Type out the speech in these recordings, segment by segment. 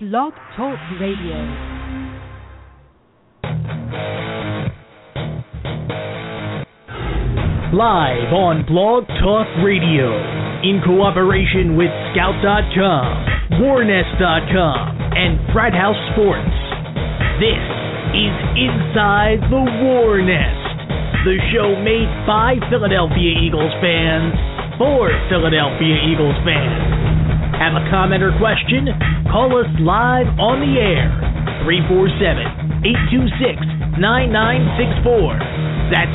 Blog Talk Radio. Live on Blog Talk Radio, in cooperation with Scout.com, Warnest.com, and Frat House Sports. This is Inside the War Nest, the show made by Philadelphia Eagles fans for Philadelphia Eagles fans. Have a comment or question? Call us live on the air, 347-826-9964. That's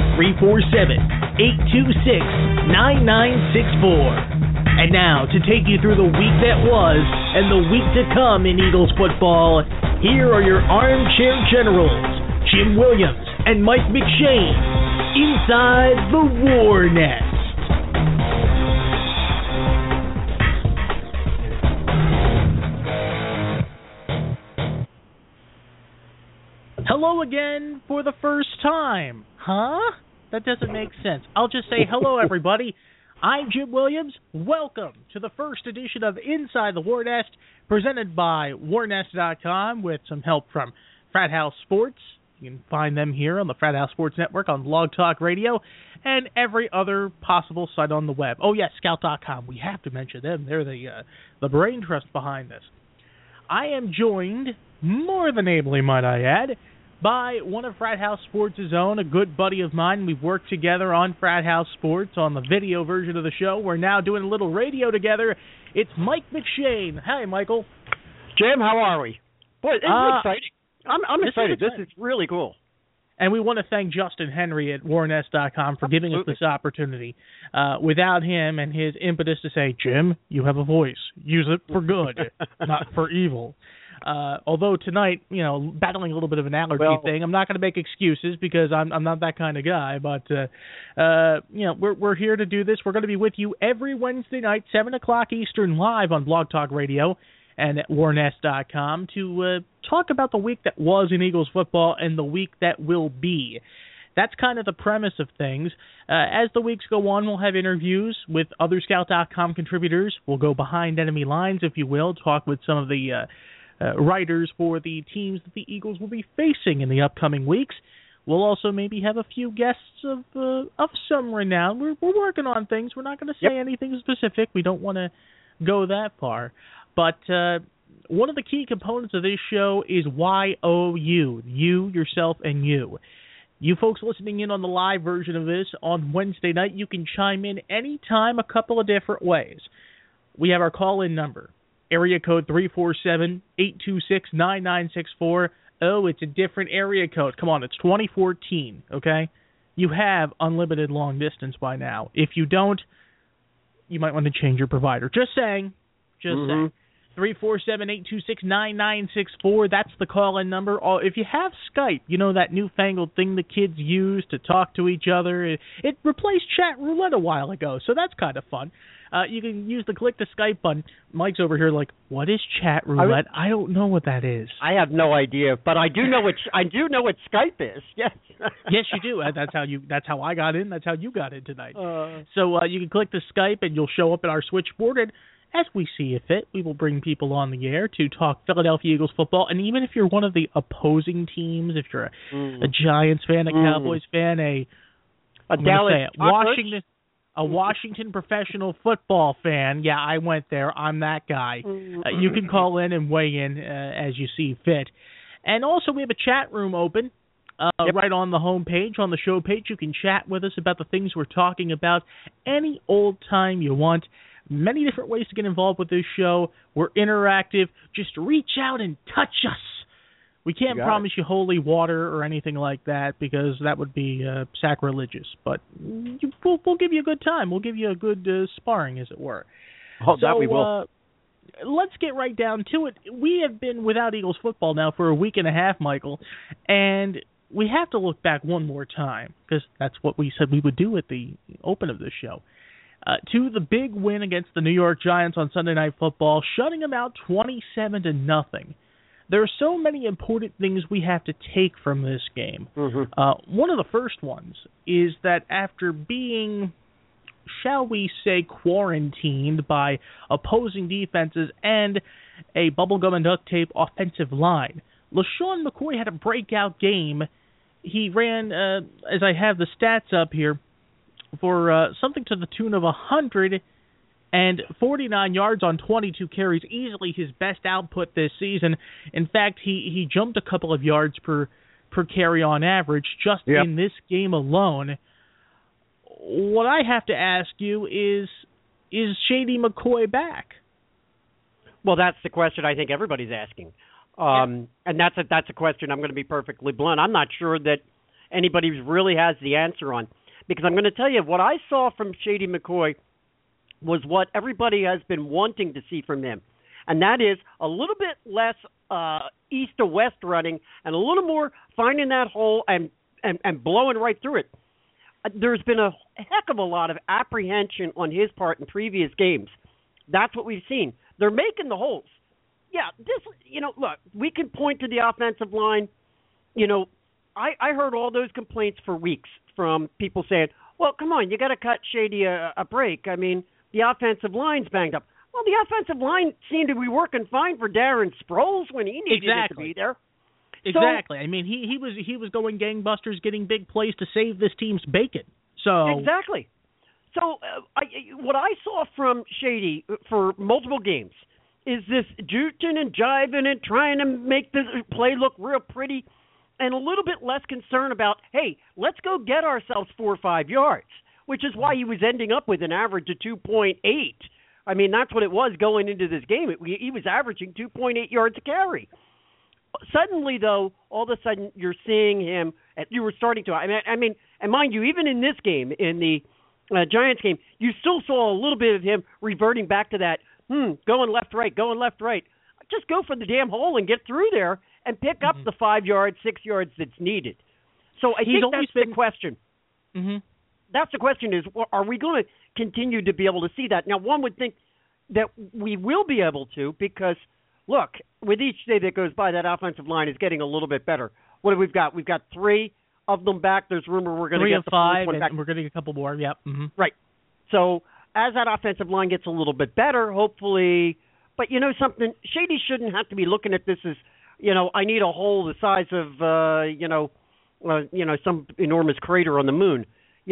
347-826-9964. And now, to take you through the week that was and the week to come in Eagles football, here are your armchair generals, Jim Williams and Mike McShane, inside the War Nest. Hello again for the first time. Huh? That doesn't make sense. I'll just say hello, everybody. I'm Jim Williams. Welcome to the first edition of Inside the War Nest, presented by Warnest.com with some help from Frat House Sports. You can find them here on the Frat House Sports Network, on Blog Talk Radio, and every other possible site on the web. Oh, yes, Scout.com. We have to mention them. They're the brain trust behind this. I am joined, more than ably, might I add, by one of Frat House Sports' own, a good buddy of mine. We've worked together on Frat House Sports on the video version of the show. We're now doing a little radio together. It's Mike McShane. Hi, Michael. Jim, how are we? Boy, this is exciting. I'm excited. This is really cool. And we want to thank Justin Henry at Warnest.com for giving us this opportunity. Without him and his impetus to say, Jim, you have a voice. Use it for good, not for evil. Although tonight, battling a little bit of an allergy thing, I'm not going to make excuses because I'm not that kind of guy. But we're here to do this. We're going to be with you every Wednesday night, 7 o'clock Eastern, live on Blog Talk Radio and at Warnest.com to talk about the week that was in Eagles football and the week that will be. That's kind of the premise of things. As the weeks go on, we'll have interviews with other Scout.com contributors. We'll go behind enemy lines, if you will, talk with some of the writers for the teams that the Eagles will be facing in the upcoming weeks. We'll also maybe have a few guests of some renown. We're working on things. We're not going to say anything specific. We don't want to go that far. But one of the key components of this show is YOU, you, yourself, and you. You folks listening in on the live version of this on Wednesday night, you can chime in anytime a couple of different ways. We have our call-in number. Area code 347-826-9964. Oh, it's a different area code. Come on, it's 2014, okay? You have unlimited long distance by now. If you don't, you might want to change your provider. Just saying. Saying. 347-826-9964. That's the call-in number. If you have Skype, that newfangled thing the kids use to talk to each other. It replaced chat roulette a while ago, so that's kind of fun. You can use the click to Skype button. Mike's over here like, what is chat roulette? I don't know what that is. I have no idea, but I do know what Skype is. Yes. Yes, you do. That's how I got in. That's how you got in tonight. So you can click the Skype and you'll show up at our switchboard. And as we see fit, we will bring people on the air to talk Philadelphia Eagles football. And even if you're one of the opposing teams, if you're a Giants fan, a Cowboys fan, a Washington professional football fan, yeah, I went there. I'm that guy. You can call in and weigh in as you see fit. And also, we have a chat room open right on the homepage, on the show page. You can chat with us about the things we're talking about any old time you want. Many different ways to get involved with this show. We're interactive. Just reach out and touch us. We can't promise you holy water or anything like that because that would be sacrilegious. But we'll give you a good time. We'll give you a good sparring, as it were. Oh, that we will. Let's get right down to it. We have been without Eagles football now for a week and a half, Michael, and we have to look back one more time because that's what we said we would do at the open of this show. To the big win against the New York Giants on Sunday Night Football, shutting them out 27-0. There are so many important things we have to take from this game. One of the first ones is that after being, shall we say, quarantined by opposing defenses and a bubblegum and duct tape offensive line. LeSean McCoy had a breakout game. He ran, as I have the stats up here, for something to the tune of 149 yards on 22 carries, easily his best output this season. In fact, he jumped a couple of yards per carry on average just in this game alone. What I have to ask you is Shady McCoy back? Well, that's the question I think everybody's asking. And that's a question I'm going to be perfectly blunt. I'm not sure that anybody really has the answer on, because I'm going to tell you what I saw from Shady McCoy was what everybody has been wanting to see from him, and that is a little bit less east to west running and a little more finding that hole and blowing right through it. There's been a heck of a lot of apprehension on his part in previous games. That's what we've seen. They're making the holes. Yeah, look, we can point to the offensive line. I heard all those complaints for weeks from people saying, well, come on, you got to cut Shady a break. I mean, the offensive line's banged up. Well, the offensive line seemed to be working fine for Darren Sproles when he needed it to be there. Exactly. I mean, he was going gangbusters, getting big plays to save this team's bacon. So exactly. So what I saw from Shady for multiple games is this jooting and jiving and trying to make the play look real pretty, and a little bit less concern about, hey, let's go get ourselves 4 or 5 yards, which is why he was ending up with an average of 2.8. I mean, that's what it was going into this game. He was averaging 2.8 yards a carry. Suddenly, though, all of a sudden you're seeing him, you were starting to, I mean, and mind you, even in this game, in the Giants game, you still saw a little bit of him reverting back to that, going left, right. Just go for the damn hole and get through there and pick up the 5 yards, 6 yards that's needed. So I think that's the question. Mm-hmm. That's the question is, are we going to continue to be able to see that? Now, one would think that we will be able to because, look, with each day that goes by, that offensive line is getting a little bit better. What have we got? We've got 3 of them back. There's rumor we're going to get the 5, one back. And we're going to get a couple more. Yep. Mm-hmm. Right. So as that offensive line gets a little bit better, hopefully. But you know something, Shady shouldn't have to be looking at this as, I need a hole the size of, some enormous crater on the moon.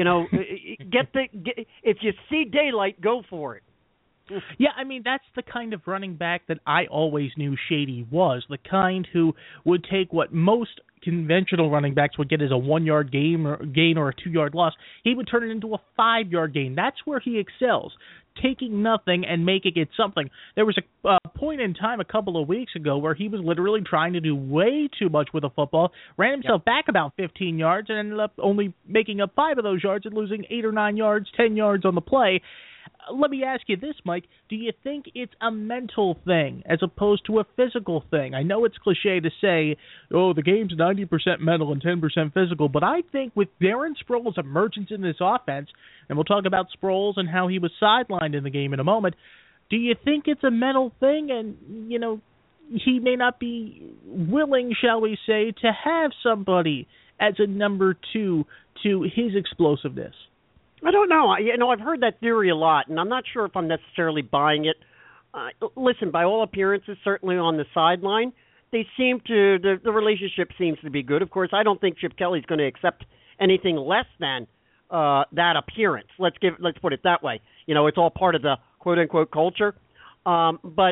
If you see daylight, go for it. Yeah, I mean, that's the kind of running back that I always knew Shady was, the kind who would take what most conventional running backs would get as a 1-yard gain or a 2-yard loss. He would turn it into a 5-yard gain. That's where he excels, taking nothing and making it something. There was a point in time a couple of weeks ago where he was literally trying to do way too much with a football, ran himself back about 15 yards, and ended up only making up 5 of those yards and losing 8 or 9 yards, 10 yards on the play. Let me ask you this, Mike. Do you think it's a mental thing as opposed to a physical thing? I know it's cliche to say, the game's 90% mental and 10% physical, but I think with Darren Sproles' emergence in this offense, and we'll talk about Sproles and how he was sidelined in the game in a moment, do you think it's a mental thing and, he may not be willing, shall we say, to have somebody as a number 2 to his explosiveness? I don't know. I've heard that theory a lot, and I'm not sure if I'm necessarily buying it. Listen, by all appearances, certainly on the sideline, the relationship seems to be good. Of course, I don't think Chip Kelly's going to accept anything less than that appearance. Let's put it that way. It's all part of the quote unquote culture. But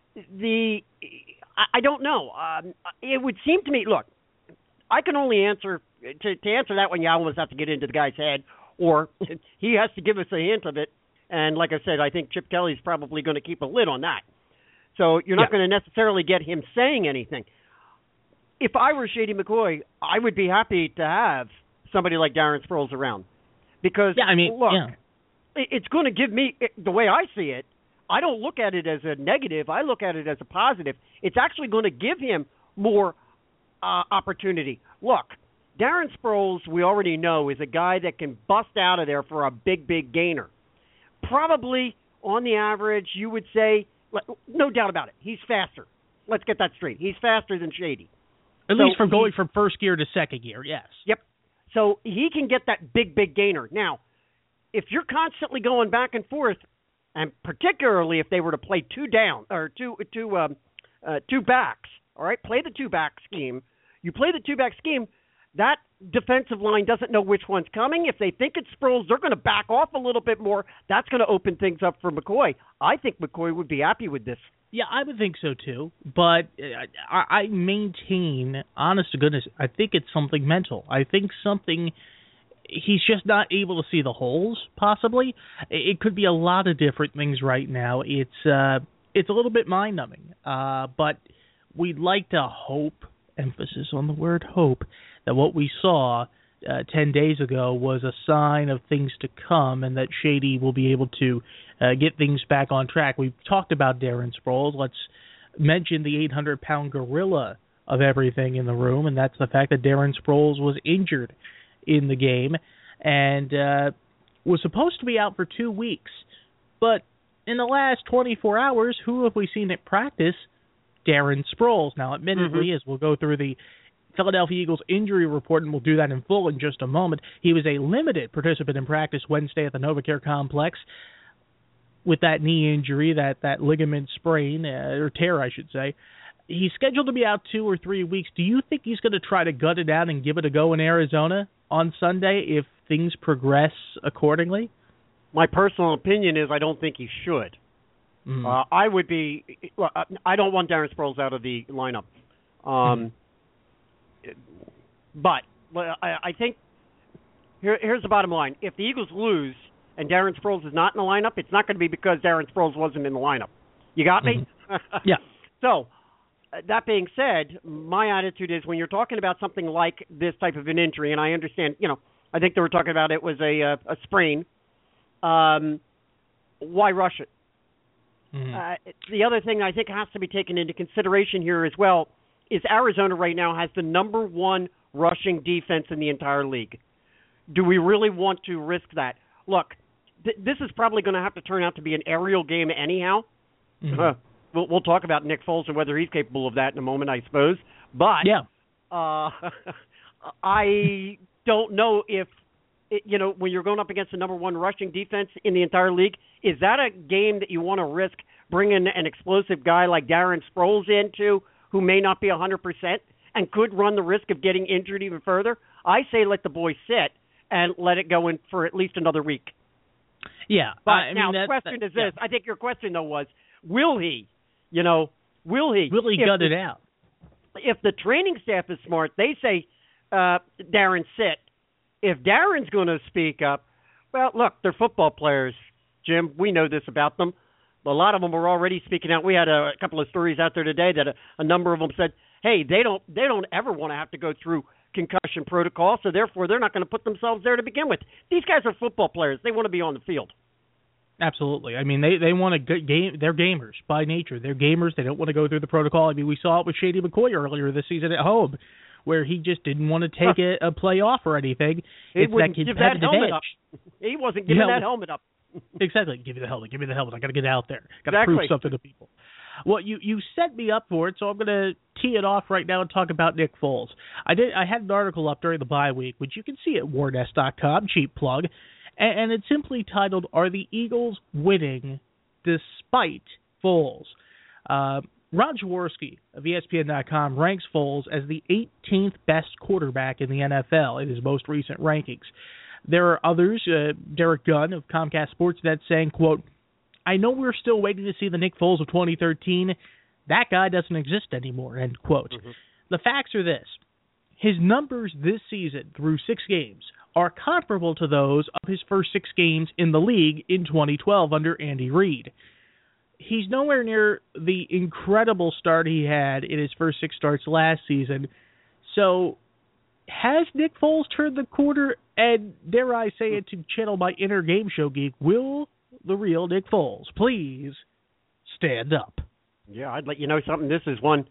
I don't know. It would seem to me. Look, I can only answer to answer that one. You almost have to get into the guy's head. Or he has to give us a hint of it. And like I said, I think Chip Kelly's probably going to keep a lid on that. So you're not going to necessarily get him saying anything. If I were Shady McCoy, I would be happy to have somebody like Darren Sproles around. Because, it's going to give me, the way I see it, I don't look at it as a negative. I look at it as a positive. It's actually going to give him more opportunity. Look. Darren Sproles, we already know, is a guy that can bust out of there for a big, big gainer. Probably, on the average, you would say, no doubt about it, he's faster. Let's get that straight. He's faster than Shady. At least from going from first gear to second gear, yes. Yep. So he can get that big, big gainer. Now, if you're constantly going back and forth, and particularly if they were to play two backs. All right, play the two-back scheme. You play the two-back scheme. That defensive line doesn't know which one's coming. If they think it's Sproles, they're going to back off a little bit more. That's going to open things up for McCoy. I think McCoy would be happy with this. Yeah, I would think so too. But I maintain, honest to goodness, I think it's something mental. I think he's just not able to see the holes, possibly. It could be a lot of different things right now. It's a little bit mind-numbing. But we'd like to hope, emphasis on the word hope, that what we saw 10 days ago was a sign of things to come and that Shady will be able to get things back on track. We've talked about Darren Sproles. Let's mention the 800-pound gorilla of everything in the room, and that's the fact that Darren Sproles was injured in the game and was supposed to be out for 2 weeks. But in the last 24 hours, who have we seen at practice? Darren Sproles. Now, admittedly, as we'll go through the Philadelphia Eagles injury report, and we'll do that in full in just a moment, he was a limited participant in practice Wednesday at the NovaCare Complex with that knee injury, that ligament sprain, or tear, I should say. He's scheduled to be out 2 or 3 weeks. Do you think he's going to try to gut it out and give it a go in Arizona on Sunday if things progress accordingly? My personal opinion is I don't think he should. I would be. Well, I don't want Darren Sproles out of the lineup. But I think here's the bottom line: if the Eagles lose and Darren Sproles is not in the lineup, it's not going to be because Darren Sproles wasn't in the lineup. You got me? Yeah. So that being said, my attitude is when you're talking about something like this type of an injury, and I understand, I think they were talking about it was a sprain. Why rush it? The other thing I think has to be taken into consideration here as well is Arizona right now has the number one rushing defense in the entire league. Do we really want to risk that? Look, this is probably going to have to turn out to be an aerial game anyhow. We'll talk about Nick Foles and whether he's capable of that in a moment, I suppose. But I don't know if, when you're going up against the number one rushing defense in the entire league, is that a game that you want to risk bringing an explosive guy like Darren Sproles into who may not be 100% and could run the risk of getting injured even further? I say let the boy sit and let it go in for at least another week. Yeah. But the question is this. I think your question, though, was, will he? Will he gut it out? If the training staff is smart, they say, Darren, sit. If Darren's going to speak up, well, look, they're football players, Jim. We know this about them. A lot of them are already speaking out. We had a couple of stories out there today that a number of them said, hey, they don't ever want to have to go through concussion protocol, so therefore they're not going to put themselves there to begin with. These guys are football players. They want to be on the field. Absolutely. I mean, they want to game. They're gamers by nature. They're gamers. They don't want to go through the protocol. I mean, we saw it with Shady McCoy earlier this season at home, where he just didn't want to take a play off or anything. It's that competitive edge. He wasn't giving that helmet up. Exactly. Give me the helmet. Give me the helmet. I got to get out there. Got to prove something to people. Well, you set me up for it, so I'm going to tee it off right now and talk about Nick Foles. I had an article up during the bye week, which you can see at warnest.com, cheap plug, and it's simply titled, Are the Eagles Winning Despite Foles? Ron Jaworski of ESPN.com ranks Foles as the 18th best quarterback in the NFL in his most recent rankings. There are others, Derek Gunn of Comcast Sportsnet saying, quote, I know we're still waiting to see the Nick Foles of 2013. That guy doesn't exist anymore, end quote. The facts are this. His numbers this season through 6 games are comparable to those of his first 6 games in the league in 2012 under Andy Reid. He's nowhere near the incredible start he had in his first 6 starts last season. So has Nick Foles turned the corner? And dare I say it to channel my inner game show geek, will the real Nick Foles please stand up? Yeah, I'd let you know something. This is what,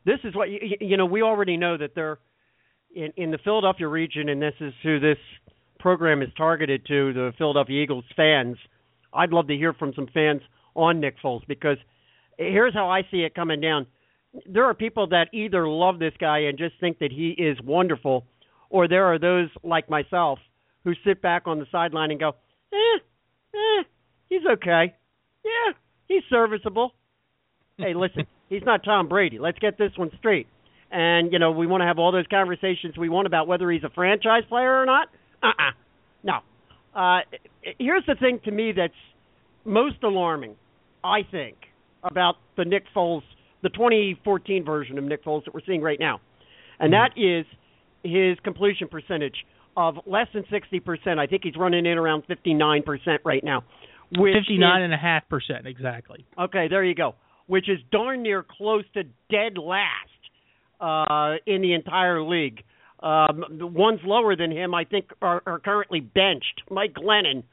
we already know that they're in the Philadelphia region, and this is who this program is targeted to, the Philadelphia Eagles fans. I'd love to hear from some fans on Nick Foles, because here's how I see it coming down. There are people that either love this guy and just think that he is wonderful, or there are those like myself who sit back on the sideline and go, he's okay. Yeah, he's serviceable. Hey, listen, he's not Tom Brady. Let's get this one straight. And, we want to have all those conversations we want about whether he's a franchise player or not. No. Here's the thing to me that's most alarming, I think, about the Nick Foles, the 2014 version of Nick Foles that we're seeing right now. And that is his completion percentage of less than 60%. I think he's running in around 59% right now. 59.5%, exactly. Okay, there you go. Which is darn near close to dead last in the entire league. The ones lower than him, I think, are currently benched. Mike Glennon,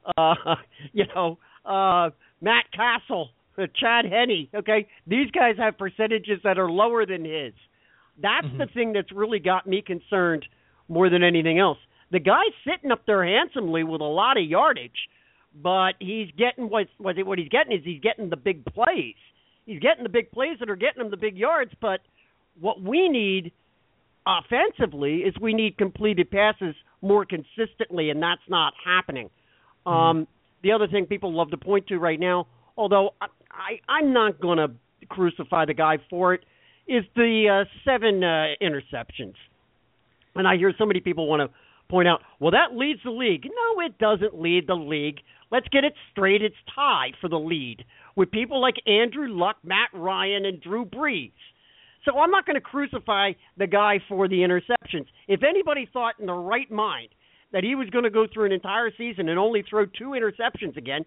Matt Castle, Chad Henne. Okay, these guys have percentages that are lower than his. That's the thing that's really got me concerned more than anything else. The guy's sitting up there handsomely with a lot of yardage, but he's getting what he's getting is he's getting the big plays. He's getting the big plays that are getting him the big yards, but what we need offensively is we need completed passes more consistently, and that's not happening. The other thing people love to point to right now, although I'm not going to crucify the guy for it, is the 7 interceptions. And I hear so many people want to point out, well, that leads the league. No, it doesn't lead the league. Let's get it straight. It's tied for the lead with people like Andrew Luck, Matt Ryan, and Drew Brees. So I'm not going to crucify the guy for the interceptions. If anybody thought in their right mind that he was going to go through an entire season and only throw 2 interceptions again,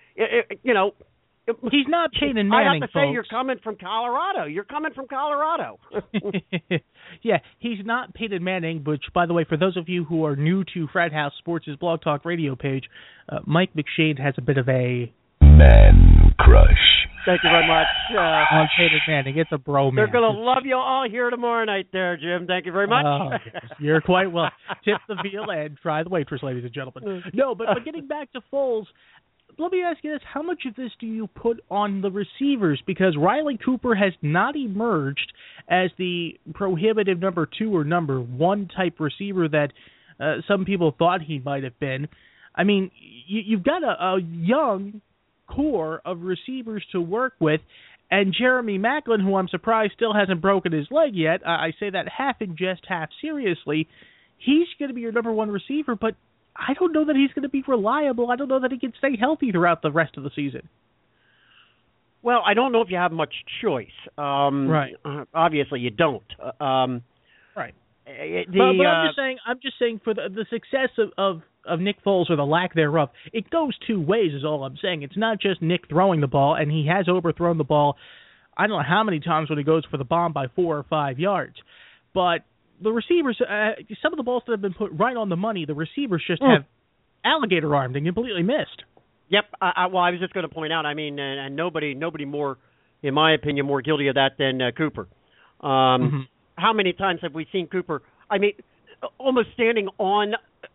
he's not Peyton Manning, I have to say, folks. you're coming from Colorado. Yeah, he's not Peyton Manning, which, by the way, for those of you who are new to Frat House Sports' Blog Talk Radio page, Mike McShade has a bit of a man crush. Thank you very much. On Peyton Manning. It's a bromance. They're going to love you all here tomorrow night there, Jim. Thank you very much. Yes, you're quite well. Tip the veal and try the waitress, ladies and gentlemen. No, but getting back to Foles, let me ask you this. How much of this do you put on the receivers? Because Riley Cooper has not emerged as the prohibitive number 2 or number 1 type receiver that some people thought he might have been. I mean, you've got a young core of receivers to work with, and Jeremy Maclin, who I'm surprised still hasn't broken his leg yet, I say that half in jest, half seriously, he's going to be your number 1 receiver, but I don't know that he's going to be reliable. I don't know that he can stay healthy throughout the rest of the season. Well, I don't know if you have much choice. Right. Obviously, you don't. Right. But I'm just saying for the success of Nick Foles, or the lack thereof, it goes 2 ways is all I'm saying. It's not just Nick throwing the ball, and he has overthrown the ball I don't know how many times when he goes for the bomb by 4 or 5 yards. But the receivers, some of the balls that have been put right on the money, the receivers just have alligator armed and completely missed. Yep. Well, I was just going to point out, I mean, and nobody more, in my opinion, more guilty of that than Cooper. How many times have we seen Cooper, I mean, almost standing on,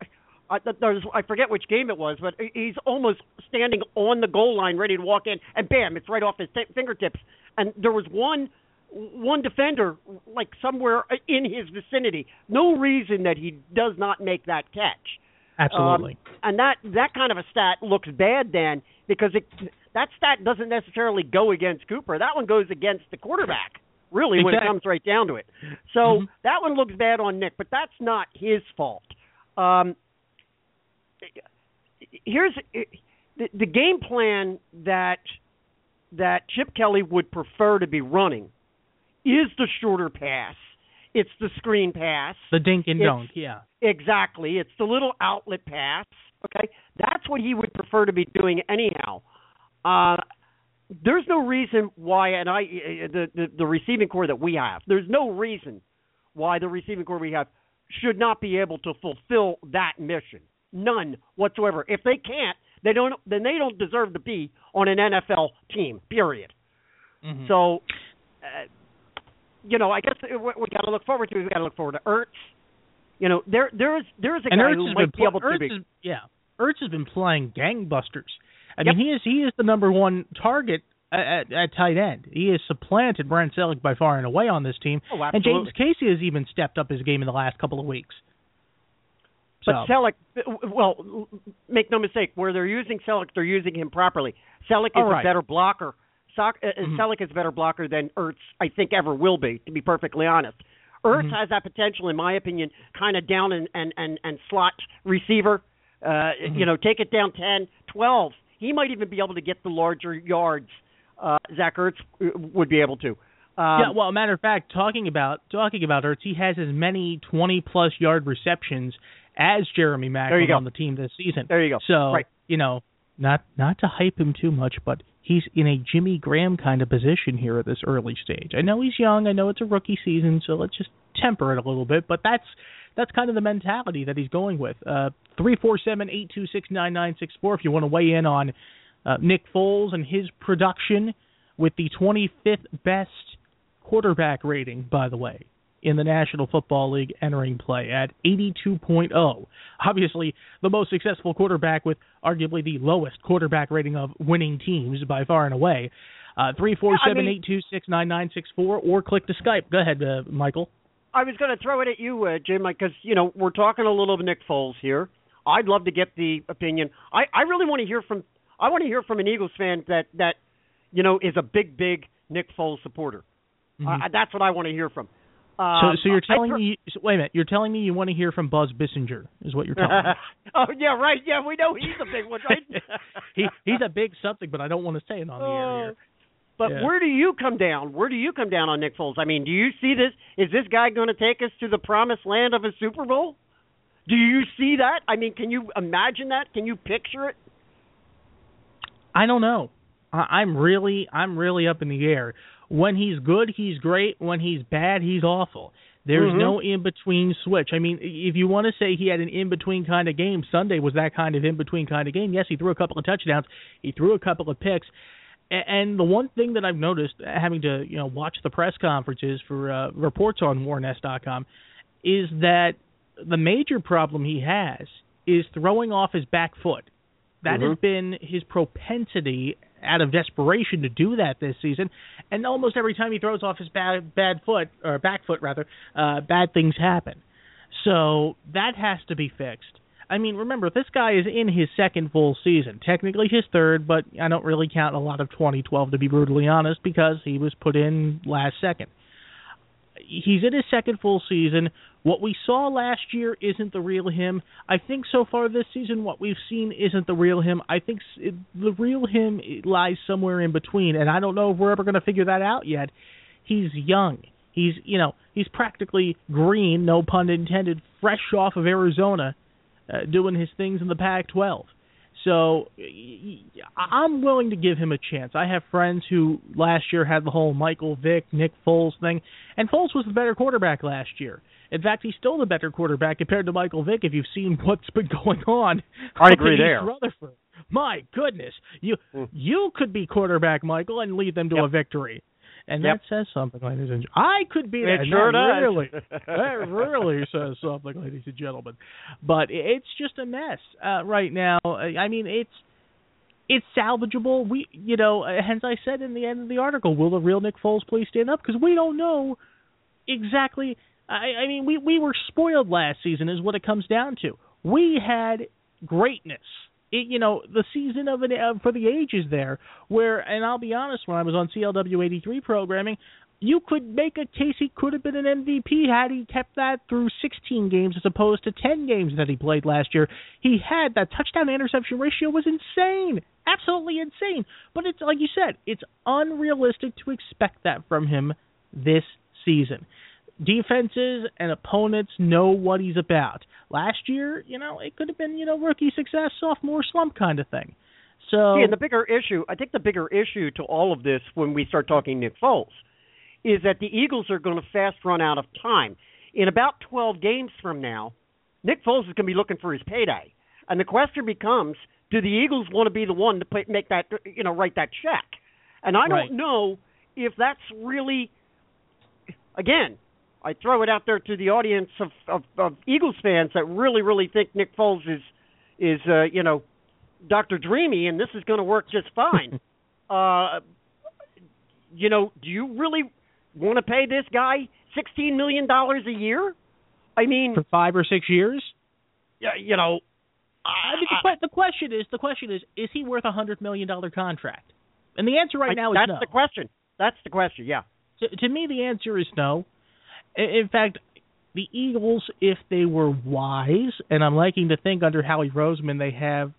I forget which game it was, but he's almost standing on the goal line ready to walk in, and bam, it's right off his fingertips. And there was one defender, like somewhere in his vicinity. No reason that he does not make that catch. Absolutely. And that kind of a stat looks bad then, because that stat doesn't necessarily go against Cooper. That one goes against the quarterback, really, when it comes right down to it. So that one looks bad on Nick, but that's not his fault. Here's the game plan that Chip Kelly would prefer to be running is the shorter pass. It's the screen pass. The dink and dunk, yeah. Exactly. It's the little outlet pass. Okay? That's what he would prefer to be doing anyhow. There's no reason why, and the receiving core that we have, there's no reason why the receiving core we have should not be able to fulfill that mission. None whatsoever. If they can't, then they don't deserve to be on an NFL team, period. So, I guess what we got to look forward to is we got to look forward to Ertz. There's a guy who might be able to be. Ertz has been playing gangbusters. I mean, he is the number one target at tight end. He has supplanted Brent Selleck by far and away on this team. Oh, and James Casey has even stepped up his game in the last couple of weeks. So. But Selleck, well, make no mistake, where they're using Selleck, they're using him properly. Selleck is a better blocker. Selleck is a better blocker than Ertz, I think, ever will be, to be perfectly honest. Ertz has that potential, in my opinion, kind of down and slot receiver. Take it down 10, 12. He might even be able to get the larger yards. Zach Ertz would be able to. Well, a matter of fact, talking about Ertz, he has as many 20-plus yard receptions as Jeremy Maclin on the team this season. There you go. So, not to hype him too much, but he's in a Jimmy Graham kind of position here at this early stage. I know he's young. I know it's a rookie season, so let's just temper it a little bit. But that's kind of the mentality that he's going with. 347-826-9964 if you want to weigh in on Nick Foles and his production with the 25th best quarterback rating, by the way, in the National Football League entering play at 82.0. Obviously, the most successful quarterback with arguably the lowest quarterback rating of winning teams by far and away. 347-826-9964 or click to Skype. Go ahead, Michael. I was going to throw it at you, Jim, because, we're talking a little of Nick Foles here. I'd love to get the opinion. I really want to hear from an Eagles fan that is a big Nick Foles supporter. That's what I want to hear from. So you're telling me? Wait a minute. You're telling me you want to hear from Buzz Bissinger? Is what you're telling me? Oh yeah, right. Yeah, we know he's a big one, right? he's a big something, but I don't want to say it on the air here. But where do you come down? Where do you come down on Nick Foles? I mean, do you see this? Is this guy going to take us to the promised land of a Super Bowl? Do you see that? I mean, can you imagine that? Can you picture it? I don't know. I'm really up in the air. When he's good, he's great. When he's bad, he's awful. There's no in-between switch. I mean, if you want to say he had an in-between kind of game, Sunday was that kind of in-between kind of game. Yes, he threw a couple of touchdowns. He threw a couple of picks. And the one thing that I've noticed, having to watch the press conferences for reports on WarNest.com, is that the major problem he has is throwing off his back foot. That has been his propensity out of desperation to do that this season, and almost every time he throws off his back foot, bad things happen. So that has to be fixed. I mean, remember, this guy is in his second full season, technically his third, but I don't really count a lot of 2012, to be brutally honest, because he was put in last second. He's in his second full season. What we saw last year isn't the real him. I think so far this season what we've seen isn't the real him. I think the real him lies somewhere in between, and I don't know if we're ever going to figure that out yet. He's young. He's practically green, no pun intended, fresh off of Arizona, doing his things in the Pac-12. So I'm willing to give him a chance. I have friends who last year had the whole Michael Vick, Nick Foles thing, and Foles was the better quarterback last year. In fact, he's still the better quarterback compared to Michael Vick if you've seen what's been going on. I agree there. Rutherford. My goodness. You could be quarterback, Michael, and lead them to a victory. And that says something, ladies and gentlemen. I could be that. It sure does. That really says something, ladies and gentlemen. But it's just a mess right now. I mean, it's salvageable. As I said in the end of the article, will the real Nick Foles please stand up? Because we don't know exactly. I mean, we were spoiled last season is what it comes down to. We had greatness. The season of it for the ages there, and I'll be honest, when I was on CLW 83 programming, you could make a case he could have been an MVP had he kept that through 16 games as opposed to 10 games that he played last year. He had that touchdown-interception ratio was insane, absolutely insane. But it's like you said, it's unrealistic to expect that from him this season. Defenses and opponents know what he's about. Last year, it could have been, rookie success, sophomore slump kind of thing. So, and the bigger issue to all of this when we start talking Nick Foles is that the Eagles are going to fast run out of time. In about 12 games from now, Nick Foles is going to be looking for his payday. And the question becomes, do the Eagles want to be the one to make that, write that check? And I don't know if that's really, again, I throw it out there to the audience of Eagles fans that really think Nick Foles is Dr. Dreamy and this is going to work just fine. Do you really want to pay this guy $16 million a year? I mean, for 5 or 6 years? you know. I mean, the question is he worth $100 million contract? And the answer right now is no. That's the question. That's the question. Yeah. To me, the answer is no. In fact, the Eagles, if they were wise, and I'm liking to think under Howie Roseman they have,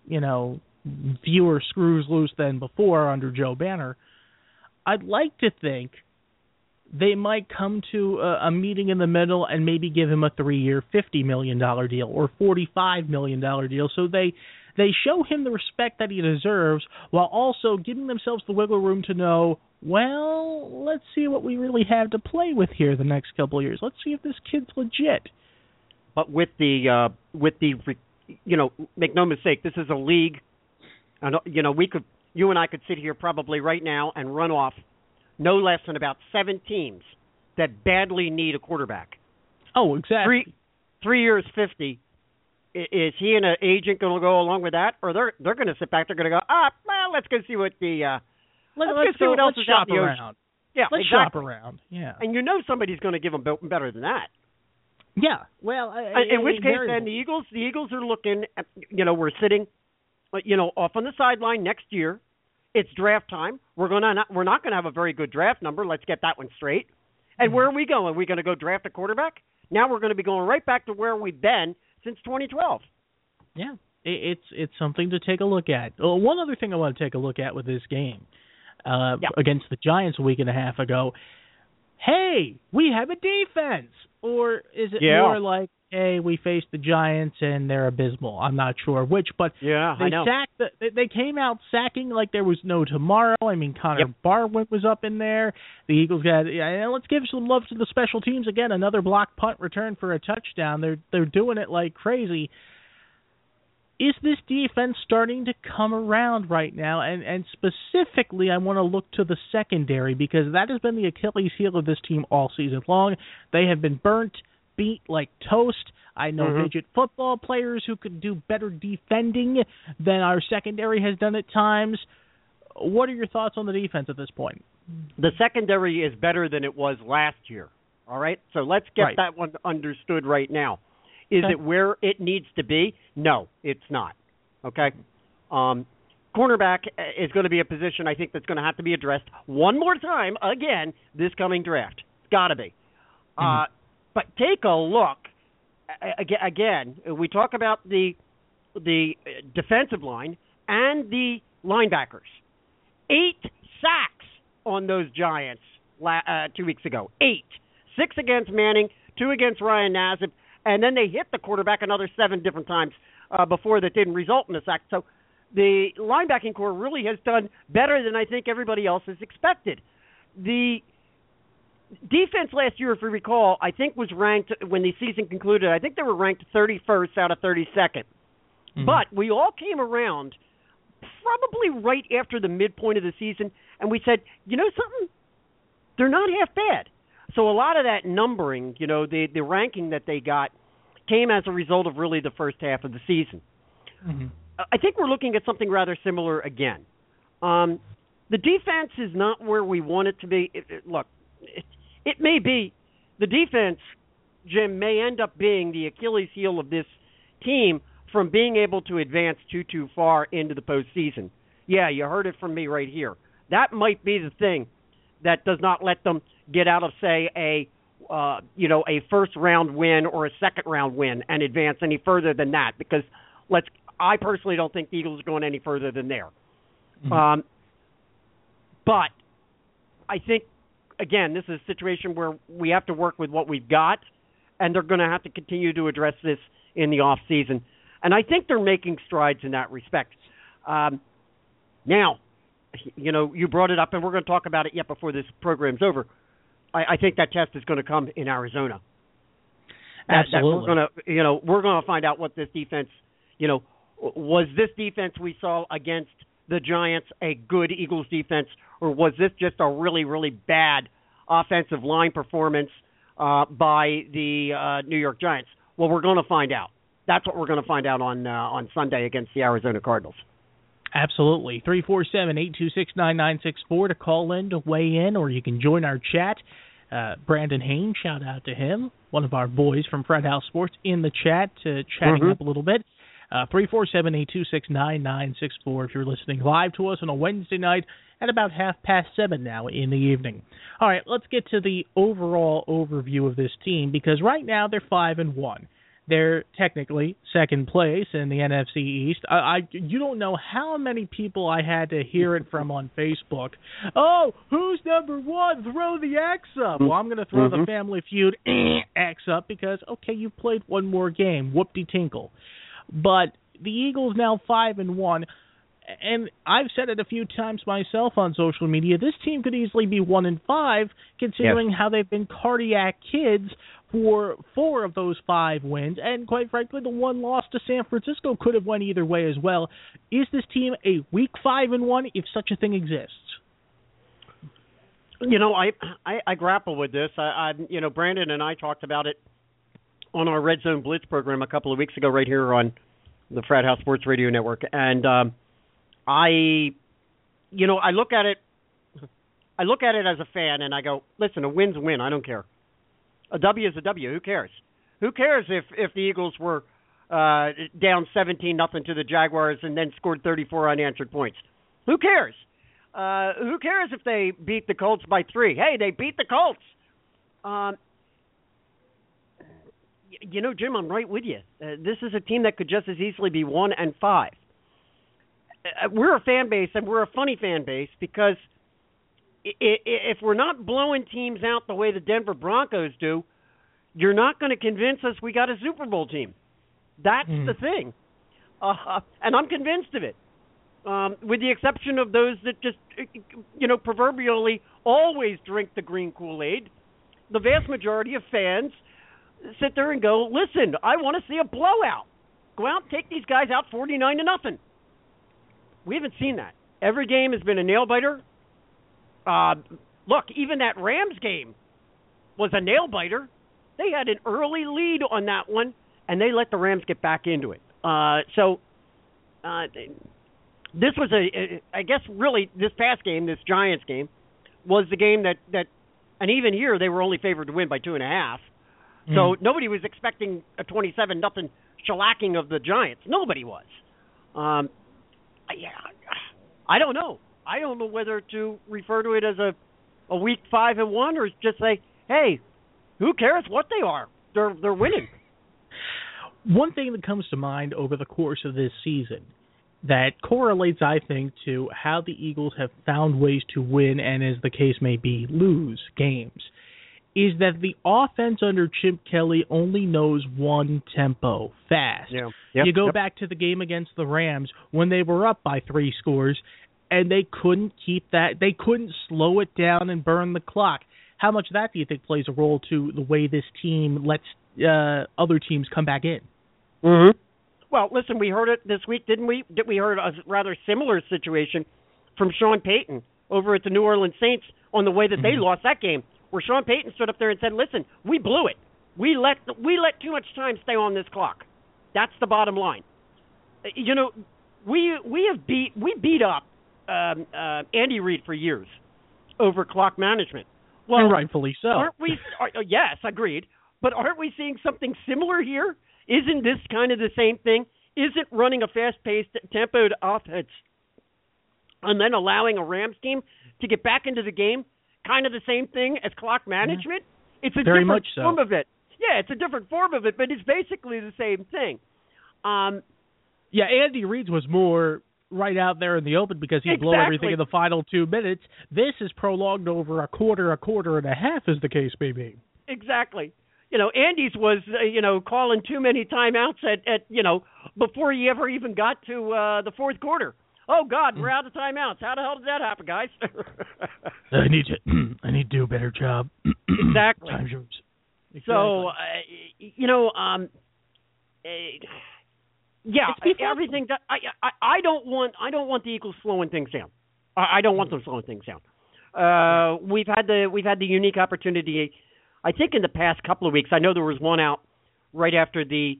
fewer screws loose than before under Joe Banner, I'd like to think they might come to a meeting in the middle and maybe give him a 3-year, $50 million deal or $45 million deal, so they show him the respect that he deserves while also giving themselves the wiggle room to know, well, let's see what we really have to play with here the next couple of years. Let's see if this kid's legit. But with the make no mistake, this is a league. You and I could sit here probably right now and run off no less than about 7 teams that badly need a quarterback. Oh, exactly. 3 years, 50. Is he and an agent going to go along with that, or they're going to sit back? They're going to go, well, let's go see what the let's see what else is out in the ocean. Yeah, let's exactly. Shop around. Yeah, and somebody's going to give them better than that. Yeah, well, in which case, then the Eagles are looking at, we're sitting, off on the sideline next year. It's draft time. We're not going to have a very good draft number. Let's get that one straight. And where are we going? Are we going to go draft a quarterback? Now we're going to be going right back to where we've been since 2012. Yeah, it's something to take a look at. One other thing I want to take a look at with this game against the Giants a week and a half ago. Hey, we have a defense. Or is it more like, hey, we faced the Giants and they're abysmal? I'm not sure which, but I know. They came out sacking like there was no tomorrow. I mean, Connor Barwin was up in there. The Eagles got. Let's give some love to the special teams again. Another block punt return for a touchdown. They're doing it like crazy. Is this defense starting to come around right now? And specifically, I want to look to the secondary because that has been the Achilles heel of this team all season long. They have been burnt, beat like toast. I know midget football players who could do better defending than our secondary has done at times. What are your thoughts on the defense at this point? The secondary is better than it was last year. All right? So let's get that one understood right now. Is it where it needs to be? No, it's not. Okay? Cornerback is going to be a position I think that's going to have to be addressed one more time, again, this coming draft. It's got to be. But take a look. Again, we talk about the defensive line and the linebackers. 8 sacks on those Giants 2 weeks ago. 8. 6 against Manning, 2 against Ryan Nassib. And then they hit the quarterback another 7 different times before that didn't result in a sack. So the linebacking core really has done better than I think everybody else has expected. The defense last year, if you recall, I think was ranked, when the season concluded, I think they were ranked 31st out of 32nd. But we all came around probably right after the midpoint of the season, and we said, you know something? They're not half bad. So a lot of that numbering, the ranking that they got came as a result of really the first half of the season. I think we're looking at something rather similar again. The defense is not where we want it to be. It may be. The defense, Jim, may end up being the Achilles heel of this team from being able to advance too far into the postseason. Yeah, you heard it from me right here. That might be the thing that does not let them get out of, say, a first-round win or a second-round win and advance any further than that. Because I personally don't think the Eagles are going any further than there. But I think, again, this is a situation where we have to work with what we've got, and they're going to have to continue to address this in the off season. And I think they're making strides in that respect. Now, you brought it up, and we're going to talk about it yet before this program's over. I think that test is going to come in Arizona. Absolutely. We're going to find out what this defense, was this defense we saw against the Giants a good Eagles defense, or was this just a really, really bad offensive line performance by the New York Giants? Well, we're going to find out. That's what we're going to find out on Sunday against the Arizona Cardinals. Absolutely. 347-826-9964 to call in, to weigh in, or you can join our chat. Brandon Haynes, shout out to him, one of our boys from Fred House Sports, in the chat, chatting up a little bit. 347-826-9964 if you're listening live to us on a Wednesday night at about 7:30 now in the evening. All right, let's get to the overall overview of this team, because right now they're 5-1. They're technically second place in the NFC East. You don't know how many people I had to hear it from on Facebook. Oh, who's number one? Throw the X up. Well, I'm going to throw the Family Feud X up because, okay, you've played one more game. Whoop-de-tinkle. But the Eagles now 5-1, and I've said it a few times myself on social media. This team could easily be 1-5, considering how they've been cardiac kids for 4 of those 5 wins, and quite frankly, the one loss to San Francisco could have went either way as well. Is this team a weak 5-1, if such a thing exists? You know, I grapple with this. Brandon and I talked about it on our Red Zone Blitz program a couple of weeks ago right here on the Frat House Sports Radio Network. And I look at it as a fan and I go, listen, a win's a win. I don't care. A W is a W. Who cares? Who cares if the Eagles were down 17-0 to the Jaguars and then scored 34 unanswered points? Who cares? Who cares if they beat the Colts by 3? Hey, they beat the Colts. Jim, I'm right with you. This is a team that could just as easily be 1-5. We're a fan base, and we're a funny fan base, because if we're not blowing teams out the way the Denver Broncos do, you're not going to convince us we got a Super Bowl team. That's the thing. And I'm convinced of it. With the exception of those that just, proverbially always drink the green Kool-Aid, the vast majority of fans sit there and go, listen, I want to see a blowout. Go out and take these guys out 49-0. We haven't seen that. Every game has been a nail-biter. Look, even that Rams game was a nail-biter. They had an early lead on that one, and they let the Rams get back into it. This was I guess really this past game, this Giants game, was the game that and even here they were only favored to win by 2.5. So nobody was expecting a 27-0 shellacking of the Giants. Nobody was. I don't know. I don't know whether to refer to it as a week 5-1 or just say, hey, who cares what they are? They're winning. One thing that comes to mind over the course of this season that correlates, I think, to how the Eagles have found ways to win and, as the case may be, lose games, is that the offense under Chip Kelly only knows one tempo, fast. Yeah. You go back to the game against the Rams when they were up by 3 scores, and they couldn't keep that. They couldn't slow it down and burn the clock. How much of that do you think plays a role to the way this team lets other teams come back in? Mm-hmm. Well, listen, we heard it this week, didn't we? We heard a rather similar situation from Sean Payton over at the New Orleans Saints on the way that they lost that game, where Sean Payton stood up there and said, listen, we blew it. We let too much time stay on this clock. That's the bottom line. We beat up Andy Reid for years over clock management. Well, and rightfully so. Aren't we? Yes, agreed. But aren't we seeing something similar here? Isn't this kind of the same thing? Isn't running a fast-paced, tempoed offense and then allowing a Rams team to get back into the game kind of the same thing as clock management? Yeah. It's a Very different much so. form of it. Yeah, it's a different form of it, but it's basically the same thing. Andy Reid's was more right out there in the open because he'd blow everything in the final 2 minutes. This is prolonged over a quarter and a half, as the case may be. Exactly. Andy's was, calling too many timeouts at before he ever even got to the fourth quarter. Oh, God, we're out of timeouts. How the hell did that happen, guys? I need to do a better job. Exactly. Time zones. Exactly. So, everything that I don't want the Eagles slowing things down. I don't want them slowing things down. We've had the unique opportunity, I think, in the past couple of weeks. I know there was one out right after the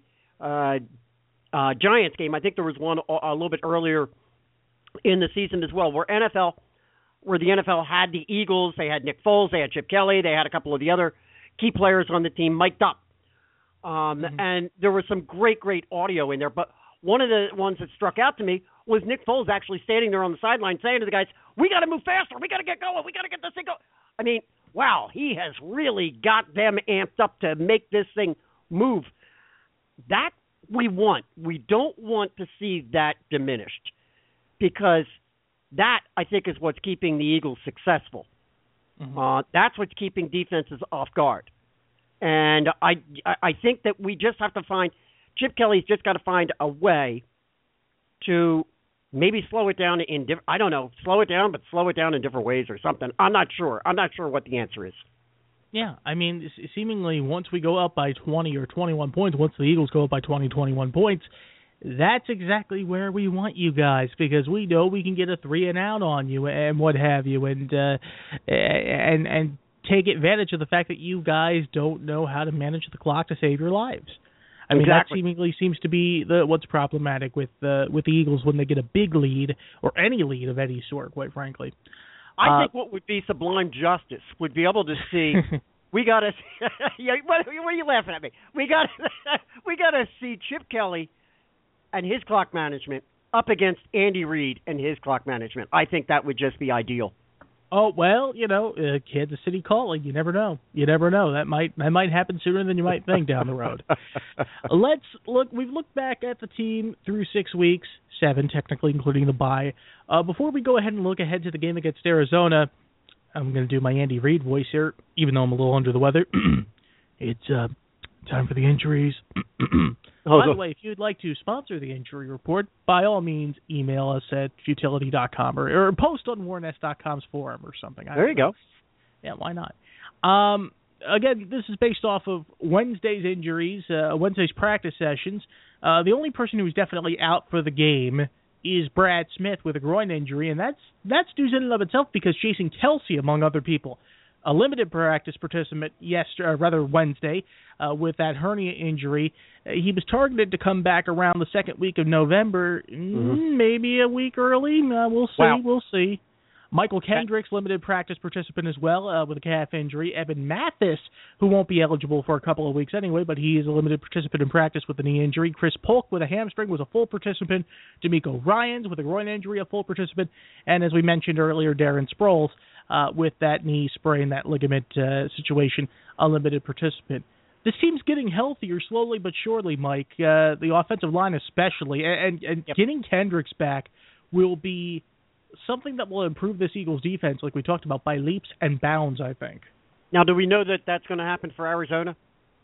Giants game. I think there was one a little bit earlier in the season as well, where NFL where the NFL had the Eagles, they had Nick Foles, they had Chip Kelly, they had a couple of the other key players on the team mic'd up. And there was some great audio in there. But one of the ones that struck out to me was Nick Foles actually standing there on the sideline saying to the guys, we got to move faster. We got to get going. We got to get this thing going. I mean, wow, he has really got them amped up to make this thing move. That we want. We don't want to see that diminished, because that, I think, is what's keeping the Eagles successful. That's what's keeping defenses off guard. And I think that we just have to find – Chip Kelly's just got to find a way to maybe slow it down in – I don't know, slow it down, but slow it down in different ways or something. I'm not sure. I'm not sure what the answer is. Yeah, I mean, seemingly once we go up by 20 or 21 points, once the Eagles go up by 20, 21 points, that's exactly where we want you guys, because we know we can get a 3-and-out on you and what have you, and take advantage of the fact that you guys don't know how to manage the clock to save your lives. I mean, that seemingly seems to be what's problematic with the Eagles when they get a big lead, or any lead of any sort, quite frankly. I think what would be sublime justice would be able to see. We got to. What are you laughing at me? We got to see Chip Kelly and his clock management up against Andy Reid and his clock management. I think that would just be ideal. Oh, well, Kansas City calling. You never know. That might happen sooner than you might think down the road. Let's look. We've looked back at the team through 6 weeks, 7 technically, including the bye. Before we go ahead and look ahead to the game against Arizona, I'm going to do my Andy Reid voice here, even though I'm a little under the weather. It's time for the injuries. By the way, if you'd like to sponsor the injury report, by all means, email us at futility.com or post on warnest.com's forum or something. There you go. Yeah, why not? Again, this is based off of Wednesday's injuries, Wednesday's practice sessions. The only person who's definitely out for the game is Brad Smith with a groin injury, and that's news in and of itself, because Jason Kelsey, among other people, a limited practice participant Wednesday with that hernia injury. He was targeted to come back around the second week of November, maybe a week early. We'll see. Wow. We'll see. Michael Kendricks, limited practice participant as well with a calf injury. Evan Mathis, who won't be eligible for a couple of weeks anyway, but he is a limited participant in practice with a knee injury. Chris Polk with a hamstring was a full participant. D'Amico Ryans with a groin injury, a full participant. And as we mentioned earlier, Darren Sproles with that knee sprain, that ligament situation, a limited participant. This team's getting healthier slowly but surely, Mike. The offensive line especially. And getting Kendricks back will be something that will improve this Eagles defense, like we talked about, by leaps and bounds, I think. Now, do we know that that's going to happen for Arizona?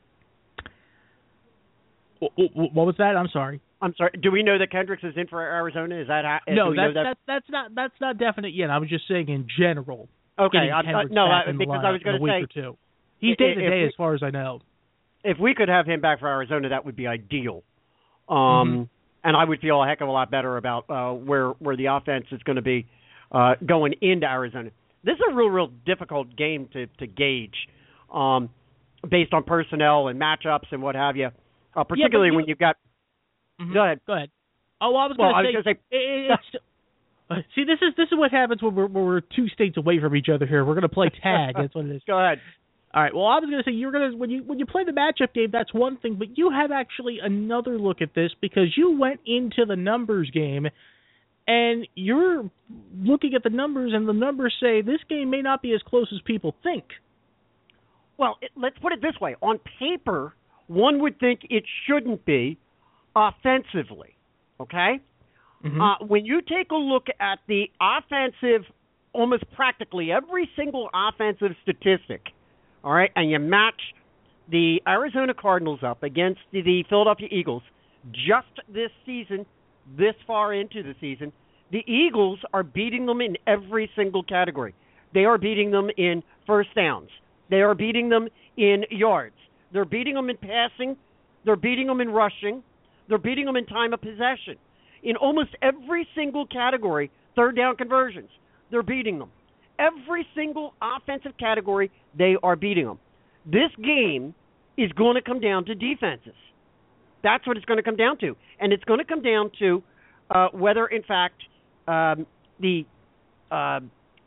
What was that? I'm sorry. Do we know that Kendricks is in for Arizona? Is that no? That's not definite yet. I was just saying in general. Okay. Because I was going to say he's day to day as far as I know. If we could have him back for Arizona, that would be ideal. And I would feel a heck of a lot better about where the offense is going to be going into Arizona. This is a real difficult game to gauge based on personnel and matchups and what have you, particularly when you've got Go ahead. Oh, well, I was going to say see, this is what happens when we're 2 states away from each other here. We're going to play tag. That's what it is. Go ahead. All right. Well, I was going to say when you play the matchup game, that's one thing, but you have actually another look at this, because you went into the numbers game and you're looking at the numbers, and the numbers say this game may not be as close as people think. Well, let's put it this way: on paper, one would think it shouldn't be offensively. Okay. When you take a look at the offensive, almost practically every single offensive statistic. All right, and you match the Arizona Cardinals up against the Philadelphia Eagles just this season, this far into the season, the Eagles are beating them in every single category. They are beating them in first downs. They are beating them in yards. They're beating them in passing. They're beating them in rushing. They're beating them in time of possession. In almost every single category, third down conversions, they're beating them. Every single offensive category, they are beating them. This game is going to come down to defenses. That's what it's going to come down to. And it's going to come down to whether, in fact, the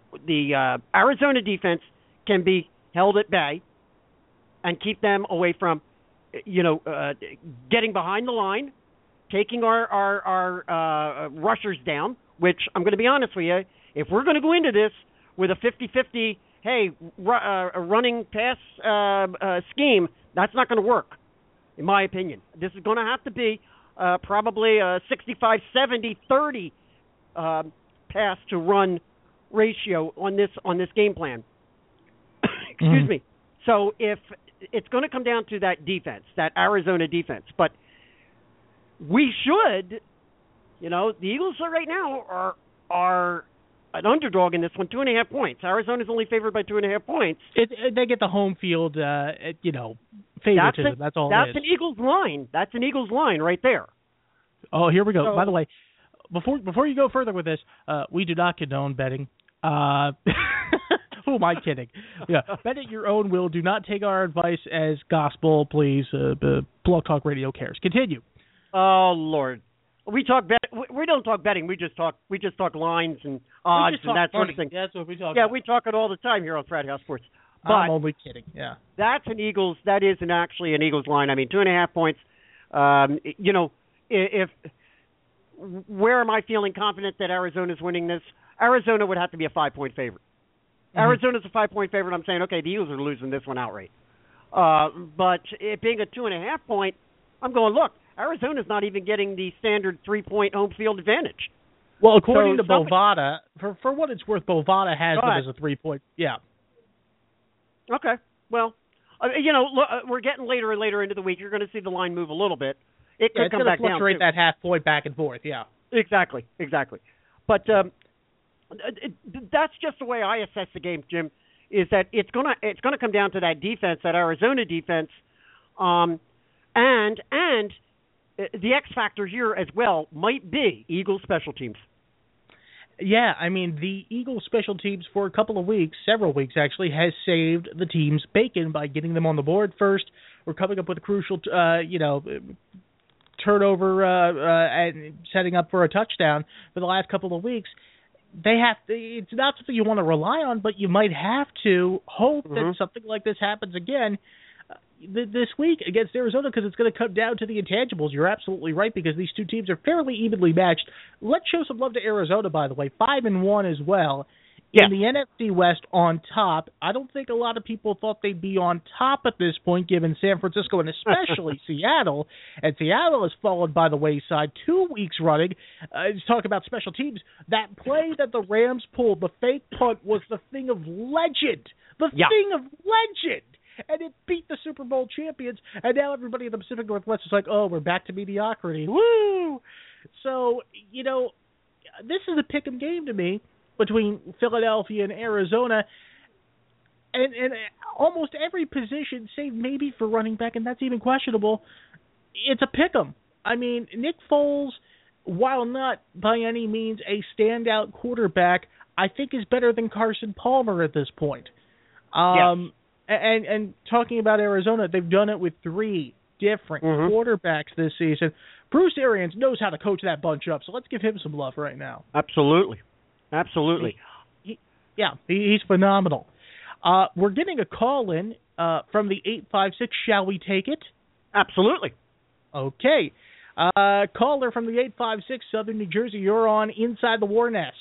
Arizona defense can be held at bay and keep them away from, getting behind the line, taking our rushers down, which I'm going to be honest with you, if we're going to go into this with a 50-50, a running pass scheme, that's not going to work, in my opinion. This is going to have to be probably a 65-70-30 pass to run ratio on this game plan. Excuse me. So if it's going to come down to that defense, that Arizona defense, but we should, the Eagles right now are an underdog in this one, 2.5 points. Arizona's only favored by 2.5 points. They get the home field, favoritism. That's all. That's an Eagles line. That's an Eagles line right there. Oh, here we go. So, by the way, before you go further with this, we do not condone betting. Who am I kidding? Yeah, bet at your own will. Do not take our advice as gospel, please. Blog Talk Radio cares. Continue. Oh Lord, we don't talk betting. We just talk lines and odds and that sort of thing. That's what we talk. Yeah, about. We talk it all the time here on Frat House Sports. But I'm only kidding. Yeah, that's an Eagles. That is actually an Eagles line. I mean, 2.5 points. Where am I feeling confident that Arizona's winning this? Arizona would have to be a 5-point favorite. Arizona's a 5-point favorite. I'm saying, okay, the Eagles are losing this one outright. But it being a 2.5 point, I'm going, look, Arizona's not even getting the standard 3-point home field advantage. Well, according to Bovada, for what it's worth, Bovada has it as a 3-point. Yeah. Okay. Well, we're getting later and later into the week. You're going to see the line move a little bit. It could come back down. Fluctuate that half point back and forth. Yeah. Exactly. But that's just the way I assess the game, Jim. Is that it's gonna come down to that defense, that Arizona defense, and the X factor here as well might be Eagles special teams. Yeah, I mean, the Eagles special teams for a couple of weeks, several weeks actually, has saved the team's bacon by getting them on the board first. We're coming up with a crucial, turnover and setting up for a touchdown for the last couple of weeks. It's not something you want to rely on, but you might have to hope that something like this happens again this week against Arizona, because it's going to come down to the intangibles. You're absolutely right, because these two teams are fairly evenly matched. Let's show some love to Arizona, by the way, 5-1 as well. Yeah. In the NFC West on top. I don't think a lot of people thought they'd be on top at this point, given San Francisco and especially Seattle. And Seattle has fallen by the wayside 2 weeks running. Talk about special teams. That play that the Rams pulled, the fake punt, was the thing of legend. Thing of legend. And it beat the Super Bowl champions. And now everybody in the Pacific Northwest is like, oh, we're back to mediocrity. Woo! So, this is a pick-em game to me, between Philadelphia and Arizona, and almost every position, save maybe for running back, and that's even questionable, it's a pick-em. I mean, Nick Foles, while not by any means a standout quarterback, I think is better than Carson Palmer at this point. Yes. And talking about Arizona, they've done it with 3 different quarterbacks this season. Bruce Arians knows how to coach that bunch up, so let's give him some love right now. Absolutely. He's phenomenal. We're getting a call in from the 856. Shall we take it? Absolutely. Okay. Caller from the 856, Southern New Jersey. You're on Inside the War Nest.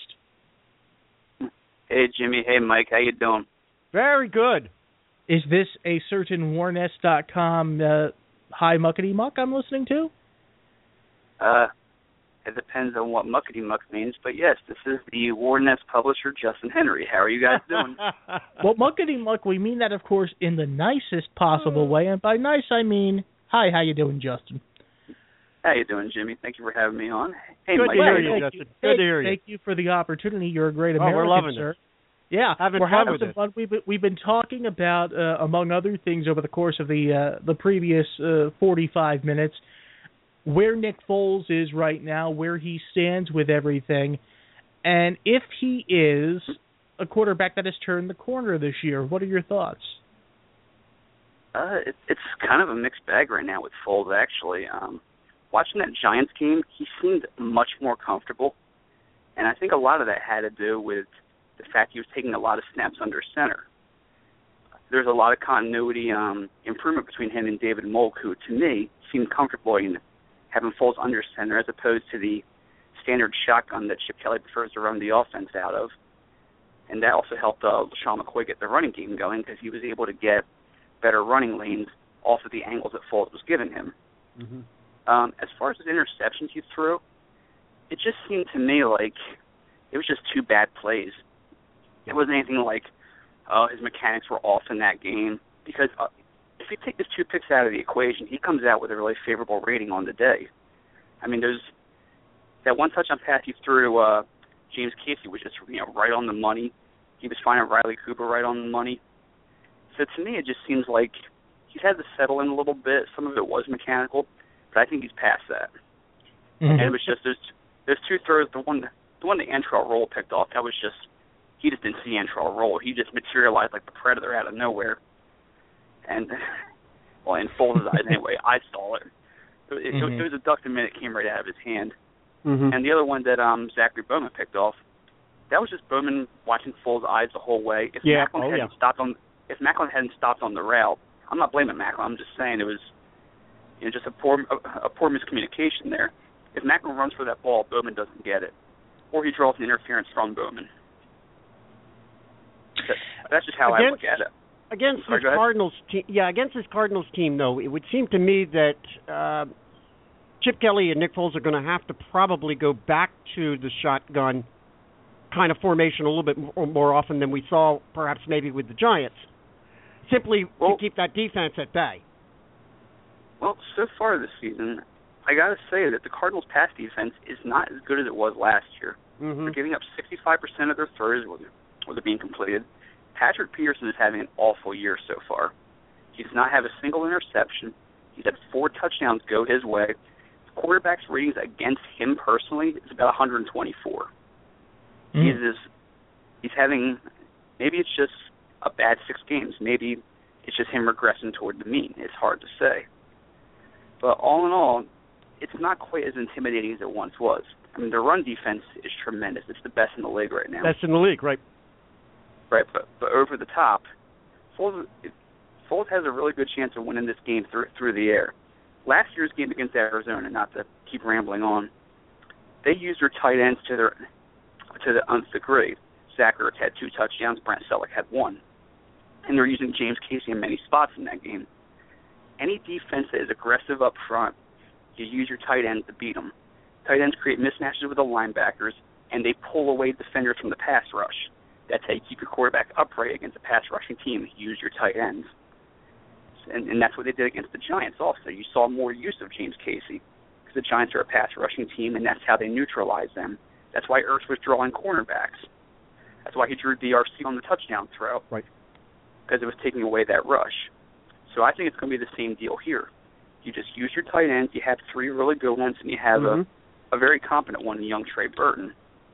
Hey, Jimmy. Hey, Mike. How you doing? Very good. Is this a certain warnest.com hi muckety muck I'm listening to? It depends on what muckety muck means, but yes, this is the War Nest publisher, Justin Henry. How are you guys doing? Well, muckety muck, we mean that, of course, in the nicest possible way, and by nice I mean, hi, how you doing, Justin? How you doing, Jimmy? Thank you for having me on. Hey, good Mike. To hear you, Justin. Good to hear you. Thank you for the opportunity. You're a great American, we're loving sir. It. Yeah, we're having some fun. We've been talking about, among other things, over the course of the previous 45 minutes, where Nick Foles is right now, where he stands with everything, and if he is a quarterback that has turned the corner this year. What are your thoughts? It's kind of a mixed bag right now with Foles, actually. Watching that Giants game, he seemed much more comfortable, and I think a lot of that had to do with the fact he was taking a lot of snaps under center. There's a lot of continuity improvement between him and David Molk, who, to me, seemed comfortable in having Foles under center as opposed to the standard shotgun that Chip Kelly prefers to run the offense out of. And that also helped LaShawn McCoy get the running game going because he was able to get better running lanes off of the angles that Foles was giving him. Mm-hmm. As far as his interceptions he threw, it just seemed to me like it was just two bad plays. It wasn't anything like his mechanics were off in that game, because if you take his two picks out of the equation, he comes out with a really favorable rating on the day. I mean, there's that one touchdown pass he threw to James Casey was just right on the money. He was finding Riley Cooper right on the money. So to me, it just seems like he's had to settle in a little bit. Some of it was mechanical, but I think he's past that. Mm-hmm. And it was just there's two throws. The one that Antrell Roll picked off, that was just, he just didn't see Antrell Roll. He just materialized like the Predator out of nowhere. And, well, in Foles' eyes anyway, I saw it. It was a duck the minute it came right out of his hand. Mm-hmm. And the other one that Zachary Bowman picked off, that was just Bowman watching Foles' eyes the whole way. If Macklin hadn't stopped on the route, I'm not blaming Macklin. I'm just saying it was just a poor miscommunication there. If Macklin runs for that ball, Bowman doesn't get it, or he draws an interference from Bowman. That's just how I look at it. Against his Cardinals team, though, it would seem to me that Chip Kelly and Nick Foles are going to have to probably go back to the shotgun kind of formation a little bit more often than we saw perhaps maybe with the Giants, simply to keep that defense at bay. Well, so far this season, I got to say that the Cardinals' pass defense is not as good as it was last year. Mm-hmm. They're giving up 65% of their throws when they're being completed. Patrick Peterson is having an awful year so far. He does not have a single interception. He's had 4 touchdowns go his way. The quarterback's ratings against him personally is about 124. Mm. He's having, maybe it's just a bad 6 games. Maybe it's just him regressing toward the mean. It's hard to say. But all in all, it's not quite as intimidating as it once was. I mean, their run defense is tremendous. It's the best in the league right now. Best in the league, right? Right, but over the top, Foles has a really good chance of winning this game through the air. Last year's game against Arizona, not to keep rambling on, they used their tight ends to the nth degree. Zach Ertz had 2 touchdowns, Brent Selleck had 1. And they're using James Casey in many spots in that game. Any defense that is aggressive up front, you use your tight ends to beat them. Tight ends create mismatches with the linebackers, and they pull away defenders from the pass rush. That's how you keep your quarterback upright against a pass-rushing team. Use your tight ends. And that's what they did against the Giants also. You saw more use of James Casey because the Giants are a pass-rushing team, and that's how they neutralize them. That's why Ertz was drawing cornerbacks. That's why he drew DRC on the touchdown throw. Right. Because it was taking away that rush. So I think it's going to be the same deal here. You just use your tight ends. You have 3 really good ones, and you have a very competent one in young Trey Burton.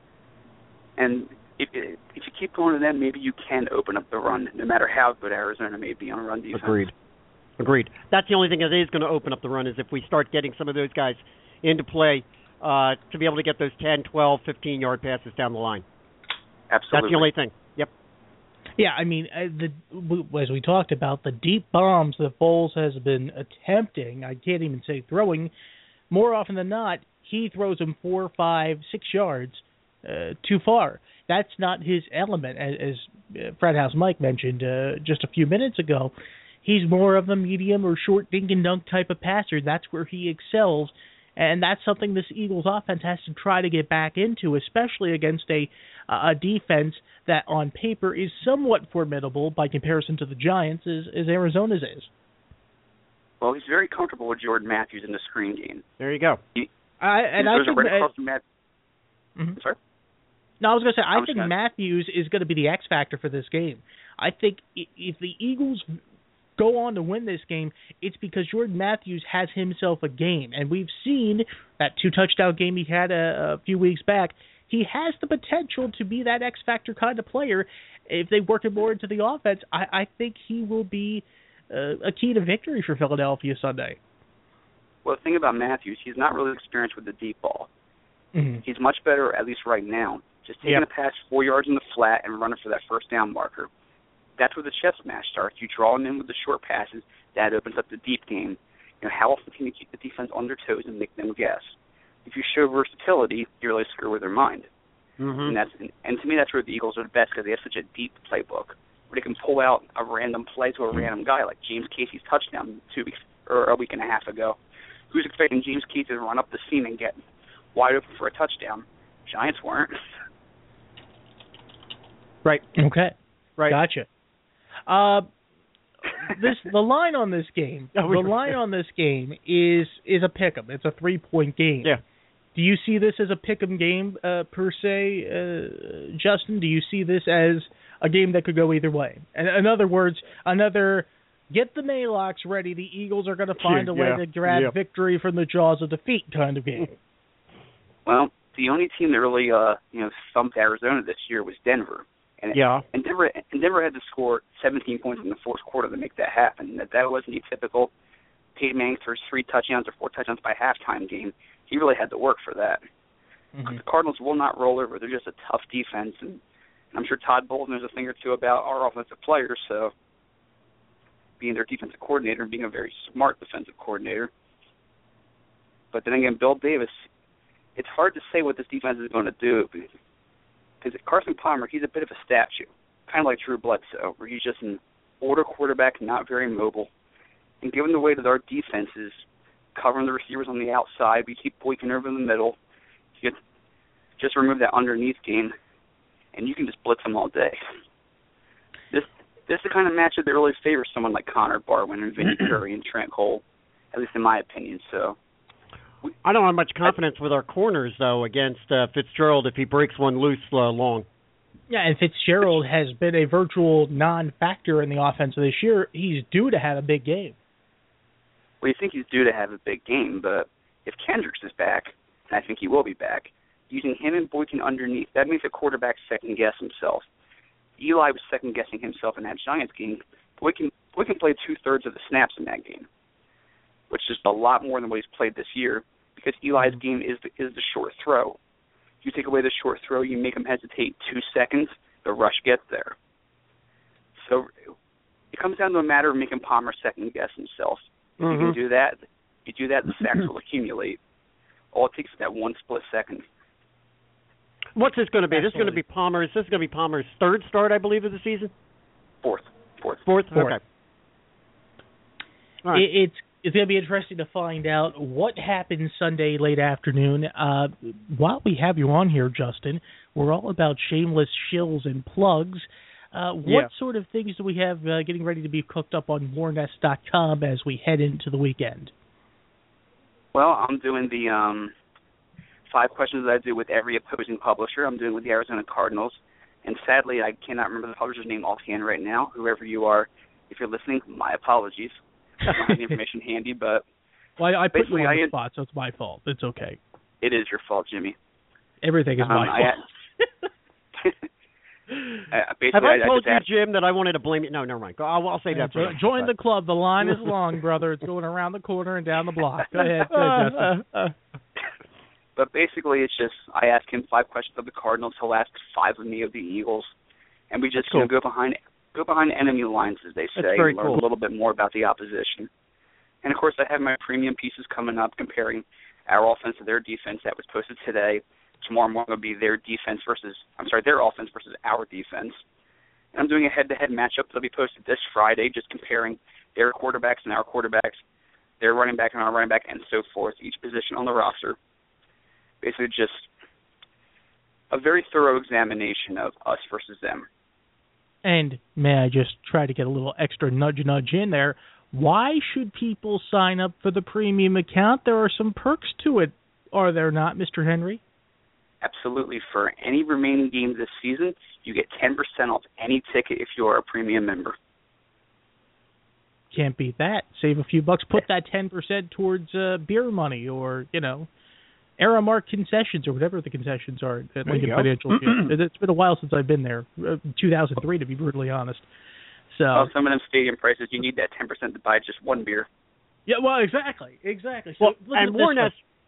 And if you keep going to them, maybe you can open up the run, no matter how good Arizona may be on run defense. Agreed. That's the only thing that is going to open up the run, is if we start getting some of those guys into play to be able to get those 10, 12, 15-yard passes down the line. Absolutely. That's the only thing. Yep. Yeah, I mean, as we talked about, the deep bombs that Foles has been attempting, I can't even say throwing, more often than not, he throws them 4, 5, 6 yards too far. That's not his element, as Fred House Mike mentioned just a few minutes ago. He's more of a medium or short dink and dunk type of passer. That's where he excels, and that's something this Eagles offense has to try to get back into, especially against a defense that on paper is somewhat formidable by comparison to the Giants, as Arizona's is. Well, he's very comfortable with Jordan Matthews in the screen game. There you go. Sorry? No, I was going to say, I think Matthews is going to be the X factor for this game. I think if the Eagles go on to win this game, it's because Jordan Matthews has himself a game. And we've seen that 2-touchdown game he had a few weeks back. He has the potential to be that X factor kind of player. If they work him more into the offense, I think he will be a key to victory for Philadelphia Sunday. Well, the thing about Matthews, he's not really experienced with the deep ball. Mm-hmm. He's much better, at least right now, Just taking a pass 4 yards in the flat and running for that first down marker. That's where the chess match starts. You draw them in with the short passes. That opens up the deep game. How often can you keep the defense on their toes and make them guess? If you show versatility, you really screw with their mind. Mm-hmm. And to me, that's where the Eagles are the best, because they have such a deep playbook where they can pull out a random play to a random guy, like James Casey's touchdown a week and a half ago. Who's expecting James Casey to run up the seam and get wide open for a touchdown? Giants weren't. Right. Okay. Right. Gotcha. The line on this game, is a pick'em. It's a 3-point game. Yeah. Do you see this as a pick'em game per se, Justin? Do you see this as a game that could go either way? And in other words, get the Maylocks ready. The Eagles are going to find a way to grab victory from the jaws of defeat kind of game. Well, the only team that really thumped Arizona this year was Denver. And Denver had to score 17 points in the fourth quarter to make that happen. That wasn't atypical. Peyton Manning threw 3 touchdowns or 4 touchdowns by halftime game. He really had to work for that. Mm-hmm. The Cardinals will not roll over. They're just a tough defense, and I'm sure Todd Bowles knows a thing or two about our offensive players, so being their defensive coordinator and being a very smart defensive coordinator. But then again, Bill Davis, it's hard to say what this defense is going to do, because Carson Palmer, he's a bit of a statue, kind of like Drew Bledsoe, where he's just an older quarterback, not very mobile. And given the way that our defense is covering the receivers on the outside, we keep Boykin over in the middle. You get just remove that underneath game, and you can just blitz them all day. This is the kind of matchup that really favors someone like Connor Barwin and Vinny Curry and Trent Cole, at least in my opinion. So I don't have much confidence with our corners, though, against Fitzgerald if he breaks one loose long. Yeah, and Fitzgerald has been a virtual non-factor in the offense this year. He's due to have a big game. Well, you think he's due to have a big game, but if Kendricks is back, and I think he will be back, using him and Boykin underneath, that makes the quarterback second-guess himself. Eli was second-guessing himself in that Giants game. Boykin played 2/3 of the snaps in that game, which is a lot more than what he's played this year, because Eli's game is the short throw. If you take away the short throw, you make him hesitate 2 seconds, the rush gets there. So it comes down to a matter of making Palmer second-guess himself. If you can do that, the sacks will accumulate. All it takes is that one split second. What's this going to be? This is going to be Palmer's. This is going to be Palmer's third start, I believe, of the season. Fourth. Okay. All right. It's going to be interesting to find out what happens Sunday late afternoon. While we have you on here, Justin, we're all about shameless shills and plugs. What sort of things do we have getting ready to be cooked up on warnest.com as we head into the weekend? Well, I'm doing the 5 questions that I do with every opposing publisher. I'm doing with the Arizona Cardinals. And sadly, I cannot remember the publisher's name offhand right now. Whoever you are, if you're listening, my apologies. I don't have the information handy, but... Well, I put you on the spot, so it's my fault. It's okay. It is your fault, Jimmy. Everything is my fault. Have I told you, Jim, that I wanted to blame you? No, never mind. I'll say that. Join the club. The line is long, brother. It's going around the corner and down the block. Go ahead, Justin. But basically, it's just I ask him 5 questions of the Cardinals. He'll ask 5 of me of the Eagles, and we just go behind enemy lines, as they say, and learn a little bit more about the opposition. And of course, I have my premium pieces coming up comparing our offense to their defense that was posted today. Tomorrow morning will be their offense versus our defense. And I'm doing a head-to-head matchup that'll be posted this Friday, just comparing their quarterbacks and our quarterbacks, their running back and our running back, and so forth, each position on the roster. Basically just a very thorough examination of us versus them. And may I just try to get a little extra nudge in there? Why should people sign up for the premium account? There are some perks to it, are there not, Mr. Henry? Absolutely. For any remaining games this season, you get 10% off any ticket if you're a premium member. Can't beat that. Save a few bucks. Put that 10% towards beer money or, Aramark concessions or whatever the concessions are at Lincoln Financial. It's been a while since I've been there, 2003 to be brutally honest. So some of them stadium prices, you need that 10% to buy just one beer. Yeah, well, exactly. So and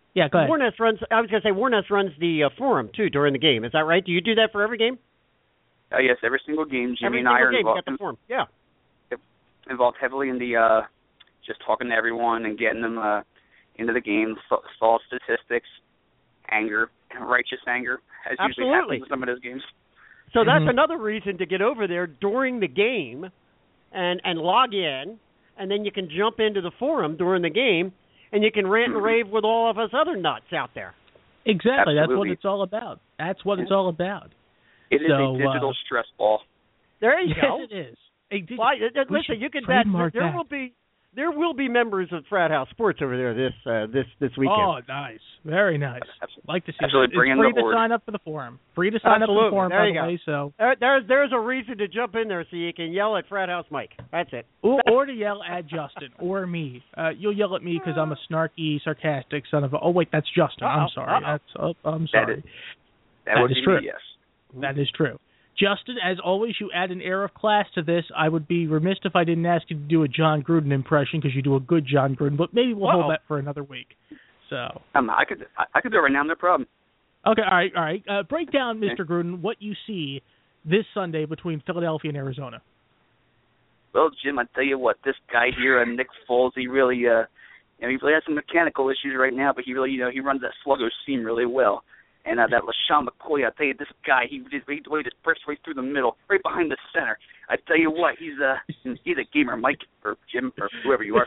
Yeah, go ahead. Warnest runs. I was going to say Warnest runs the forum too during the game. Is that right? Do you do that for every game? Yes, every single game. Jimmy every and I are game, involved. You got the forum. Yeah. Involved heavily in the just talking to everyone and getting them into the game, stall statistics, anger, righteous anger, as usually happens in some of those games. So that's another reason to get over there during the game and log in, and then you can jump into the forum during the game, and you can rant and rave with all of us other nuts out there. Exactly. Absolutely. That's what it's all about. That's what it's all about. It is a digital stress ball. There you go. Yes, it is. Well, listen, you can bet there will be members of Frat House Sports over there this weekend. Oh, nice, very nice. Like to see. Absolutely, bring in the horde. Free to sign up for the forum. Free to sign up for the forum, by the way. So there's a reason to jump in there so you can yell at Frat House Mike. That's it. Or to yell at Justin or me. You'll yell at me because I'm a snarky, sarcastic son of a. Oh wait, that's Justin. I'm sorry. I'm sorry. That would be true. Me, yes. That is true. Justin, as always, you add an air of class to this. I would be remiss if I didn't ask you to do a John Gruden impression because you do a good John Gruden, but maybe we'll hold that for another week. So I could do it right now, no problem. Okay, all right. Break down, Mr. Gruden, what you see this Sunday between Philadelphia and Arizona. Well, Jim, I tell you what, this guy here, Nick Foles, he really, he really has some mechanical issues right now, but he really, he runs that sluggo seam really well. And that LaShawn McCoy, I tell you, this guy, he just bursts right through the middle, right behind the center. I tell you what, he's a gamer, Mike or Jim or whoever you are.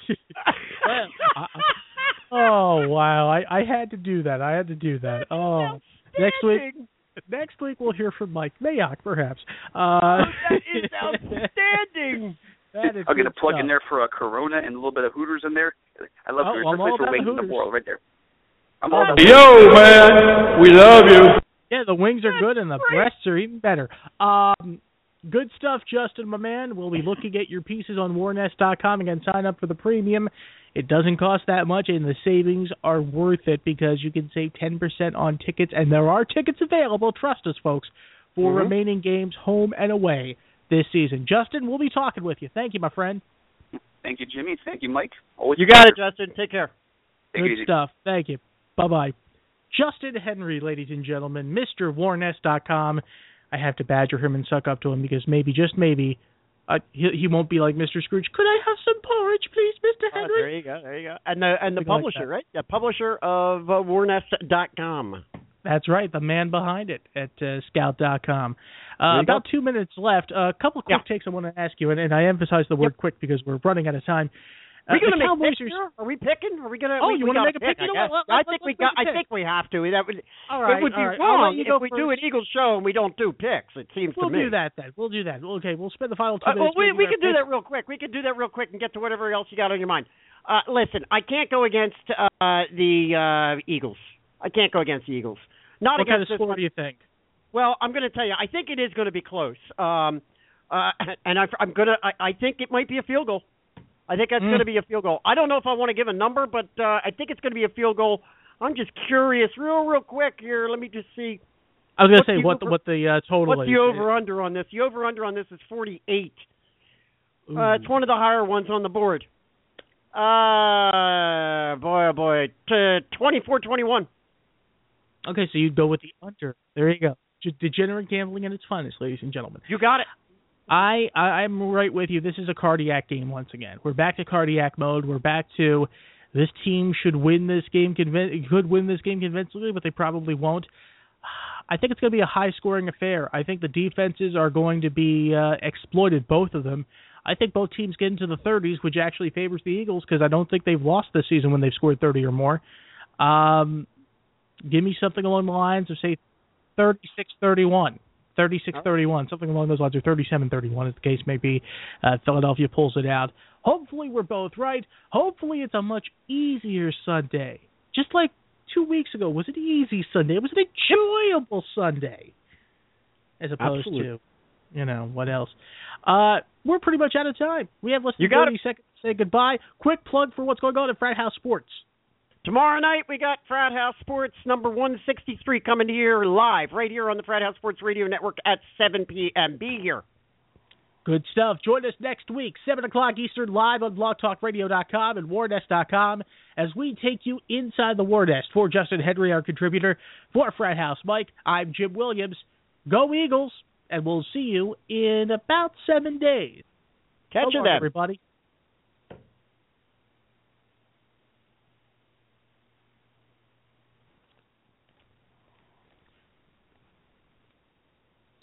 Oh wow, I had to do that. Oh, next week we'll hear from Mike Mayock, perhaps. That is outstanding. I'm gonna plug in there for a Corona and a little bit of Hooters in there. I love Hooters. That's the wings in the world, right there. Yo, man, we love you. Yeah, the wings are good and the breasts are even better. Good stuff, Justin, my man. We'll be looking at your pieces on warnest.com. Again, sign up for the premium. It doesn't cost that much, and the savings are worth it because you can save 10% on tickets, and there are tickets available, trust us, folks, for remaining games home and away this season. Justin, we'll be talking with you. Thank you, my friend. Thank you, Jimmy. Thank you, Mike. Always you got it, Justin. Take care. Good stuff. Thank you. Bye-bye. Justin Henry, ladies and gentlemen, Mr. Warnest.com. I have to badger him and suck up to him because maybe, just maybe, he won't be like Mr. Scrooge. Could I have some porridge, please, Mr. Henry? There you go. And the publisher, right? The publisher of Warnest.com. That's right, the man behind it at Scout.com. About 2 minutes left. A couple of quick takes I want to ask you, and I emphasize the word quick because we're running out of time. Are we going to make picks here? Are we picking? Are we going to? Oh, you want to make a pick? I think we have to. That would. All right. It would be wrong if we do an Eagles show and we don't do picks. It seems to me. We'll do that then. We'll do that. Okay, we'll spend the final 2 minutes. Well, we can do that real quick. We can do that real quick and get to whatever else you got on your mind. Listen, I can't go against the Eagles. I can't go against the Eagles. What kind of score do you think? Well, I'm going to tell you. I think it is going to be close. And I think it might be a field goal. I think that's going to be a field goal. I don't know if I want to give a number, but I think it's going to be a field goal. I'm just curious, real quick here. Let me just see. I was going to say what the total is. What's the over-under on this? The over-under on this is 48. It's one of the higher ones on the board. Boy. 24-21. Okay, so you'd go with the under. There you go. Degenerate gambling at its finest, ladies and gentlemen. You got it. I'm right with you. This is a cardiac game once again. We're back to cardiac mode. We're back to this team could win this game convincingly, but they probably won't. I think it's going to be a high-scoring affair. I think the defenses are going to be exploited, both of them. I think both teams get into the 30s, which actually favors the Eagles because I don't think they've lost this season when they've scored 30 or more. Give me something along the lines of, say, 36-31. 36-31, something along those lines, or 37-31, as the case may be. Philadelphia pulls it out. Hopefully we're both right. Hopefully it's a much easier Sunday. Just like 2 weeks ago, was an easy Sunday. It was an enjoyable Sunday. As opposed to, what else? We're pretty much out of time. We have less than 30 seconds to say goodbye. Quick plug for what's going on at Frat House Sports. Tomorrow night, we got Frat House Sports number 163 coming here live, right here on the Frat House Sports Radio Network at 7 p.m. Be here. Good stuff. Join us next week, 7 o'clock Eastern, live on blogtalkradio.com and warnest.com as we take you inside the War Nest. For Justin Henry, our contributor, for Frat House Mike, I'm Jim Williams. Go Eagles, and we'll see you in about 7 days. Catch you then, everybody.